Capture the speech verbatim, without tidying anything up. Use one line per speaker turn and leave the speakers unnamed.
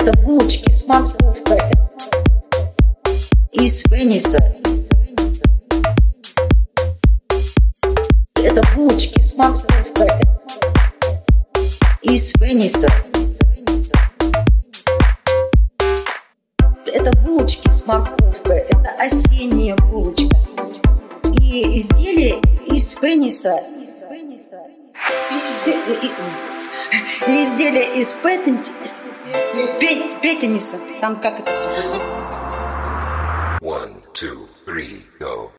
Это булочки с морковкой из пениса. Это булочки с морковкой из пениса. Это булочки с морковкой. Это осенняя булочка. И изделие из пениса. И изделие из петениса. Там как это все будет?
One, two, three, go.